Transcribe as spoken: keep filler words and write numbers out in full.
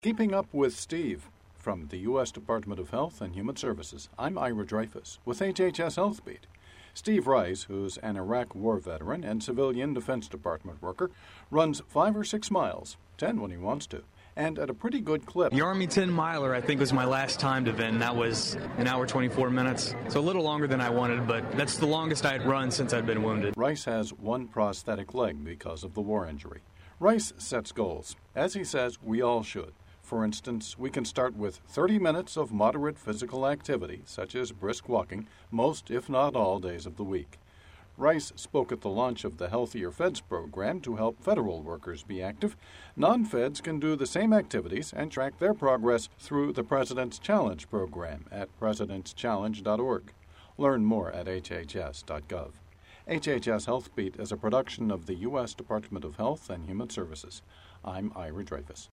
Keeping Up with Steve. From the U S Department of Health and Human Services, I'm Ira Dreyfus with H H S Health Beat. Steve Rice, who's an Iraq War veteran and civilian Defense Department worker, runs five or six miles, ten when he wants to, and at a pretty good clip. The Army ten miler, I think, was my last timed event, and that was an hour twenty-four minutes. So a little longer than I wanted, but that's the longest I'd run since I'd been wounded. Rice has one prosthetic leg because of the war injury. Rice sets goals. As he says, we all should. For instance, we can start with thirty minutes of moderate physical activity, such as brisk walking, most, if not all, days of the week. Rice spoke at the launch of the Healthier Feds program to help federal workers be active. Non-feds can do the same activities and track their progress through the President's Challenge program at presidents challenge dot org. Learn more at h h s dot gov. H H S Health Beat is a production of the U S Department of Health and Human Services. I'm Ira Dreyfus.